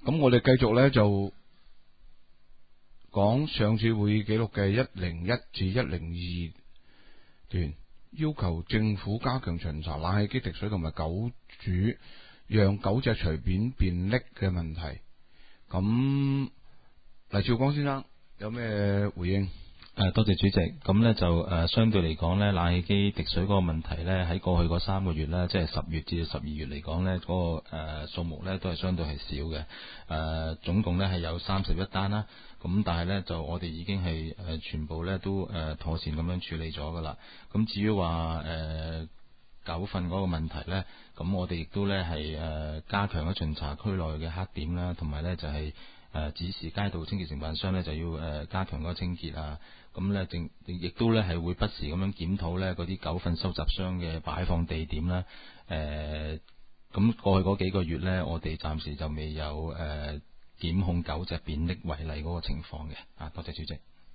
咁我哋繼續咧就講上次會議記錄嘅101至102段，要求政府加強巡查冷氣機滴水同埋狗主讓狗隻隨便便溺嘅問題。咁黎兆光先生有咩回應？ 多謝主席。咁呢就相對嚟講呢，冷氣機滴水嗰個問題呢，喺過去嗰3個月呢，即係10月至12月嚟講呢，嗰個數目呢都係相對係少嘅。總共呢係有31單啦。咁但係呢，就我哋已經係全部呢都妥善咁樣處理咗噶啦。咁至於話狗糞嗰個問題呢，咁我哋亦都呢係加強咗巡查區內嘅黑點啦，同埋呢就係指示街道清潔承辦商呢就要加強嗰個清潔啊。咁呢亦都呢係會不時咁樣檢討呢嗰啲狗糞收集箱嘅擺放地點啦。咁過去嗰幾個月呢，我哋暫時就未有檢控狗隻便溺違例嗰個情況嘅。多謝主席。